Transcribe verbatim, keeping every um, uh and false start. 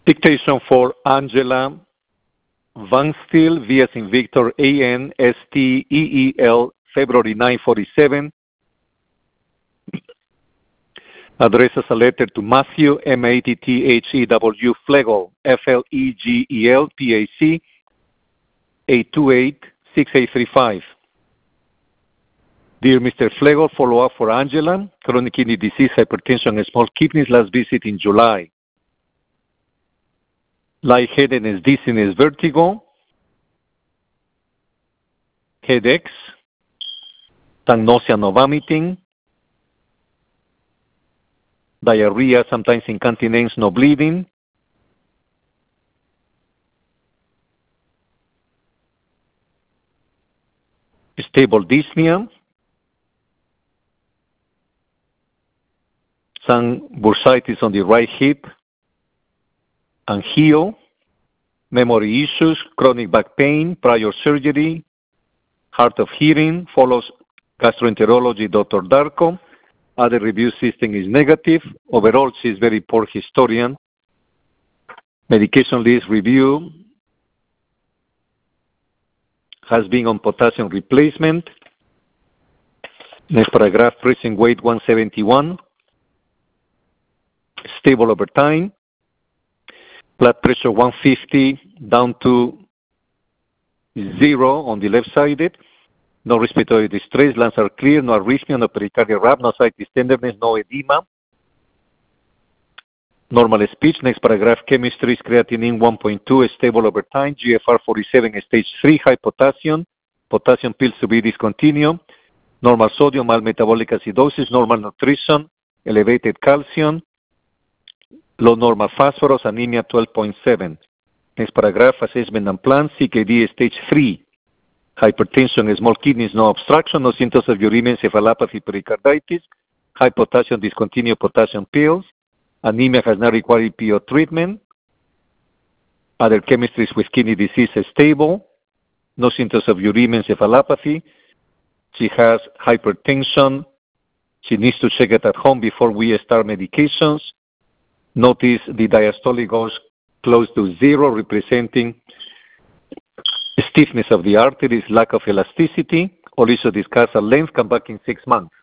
Dictation for Angela Van Steel, V as in Victor, A N S T E E L, February nine forty-seven. Addresses a letter to Matthew, M A T T H E W, Flegel, F L E G E L, P A C, eight two eight, six eight three five. Dear Mister Flegel, follow-up for Angela, chronic kidney disease, hypertension, and small kidneys, last visit in July. Lightheadedness, dizziness, vertigo, headaches, some nausea, no vomiting, diarrhea, sometimes incontinence, no bleeding, stable dyspnea, some bursitis on the right hip and heel, memory issues, chronic back pain, prior surgery, hard of hearing, follows gastroenterology, Doctor Darko. Other review system is negative. Overall, she is very poor historian. Medication list review has been on potassium replacement. Next paragraph, present weight one seventy-one. Stable over time. Blood pressure one fifty down to zero on the left sided. No respiratory distress, lungs are clear, no arrhythmia, no pericardial rap, no sightless tenderness, no edema. Normal speech. Next paragraph, chemistry is creatinine one point two, stable over time. G F R forty-seven, stage three, high potassium. Potassium pills to be discontinued. Normal sodium, mild metabolic acidosis, normal nutrition, elevated calcium, low normal phosphorus, anemia twelve point seven. Next paragraph, assessment and plan, C K D stage three. Hypertension, small kidneys, no obstruction, no symptoms of uremia, encephalopathy, pericarditis. High potassium, discontinued potassium pills. Anemia has not required P O treatment. Other chemistries with kidney disease is stable. No symptoms of uremia, encephalopathy. She has hypertension. She needs to check it at home before we start medications. Notice the diastolic goes close to zero, representing stiffness of the arteries, lack of elasticity. Also discuss at length, come back in six months.